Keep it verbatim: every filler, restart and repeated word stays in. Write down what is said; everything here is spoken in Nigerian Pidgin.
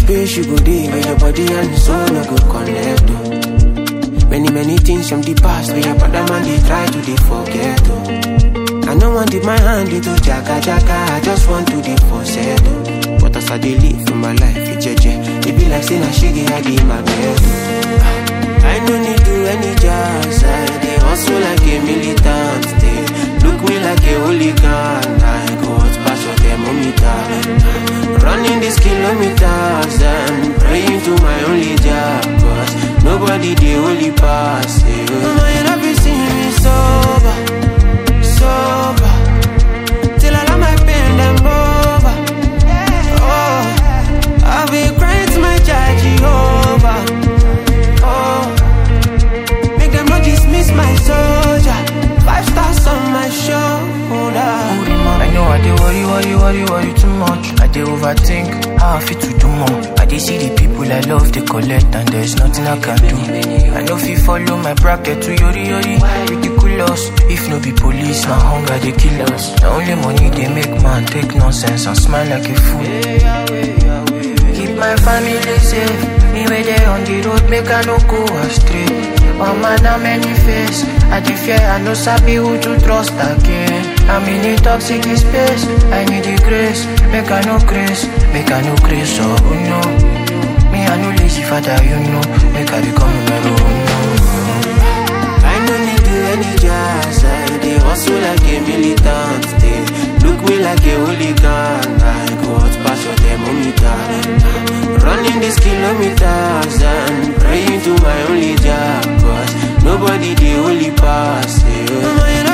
space you go there, where your body and soul no go connect. Oh. Many, many things from the past where your brother man they try to they forget. Oh. I no want dip my hand into jaga jaga, I just want to dey for settle. But as I dey live in my life, it jeje, it be like saying I shiggy I dey my bed. I no need do any jazz, I dey hustle like a militant. They look me like a hooligan, I go out past your thermometer. Running these kilometers and praying to my only job, cause nobody dey only pass. Mama, you never see me sober, sober, till I let my pain them over. Oh, I'll be crying to my child Jehovah. Oh, make them not dismiss my soldier. Five stars on my shoulder. I know I dey worry, worry, worry, worry too much. I dey overthink how I fit to do more. I dey see the people I love, they collect, and there's nothing I can do. I know if you follow my bracket to yori yori, ridiculous. If no be police, my hunger they kill us. The only money they make man take nonsense and smile like a fool. Keep my family safe, me where they on the road, make I no go astray. Oh man, I'm many face, I dey fear, I no sabi who to trust again. I'm in a toxic space, I need the grace. Make I no grace, make I no grace, oh no. Me I no lazy father, you know. Make I become numero uno. I no need do any jazz, I dey hustle like a militant. They look me like a hooligan, I go out past your thermometer. Running these kilometers and praying to my only job, cause nobody dey only pass. Yeah.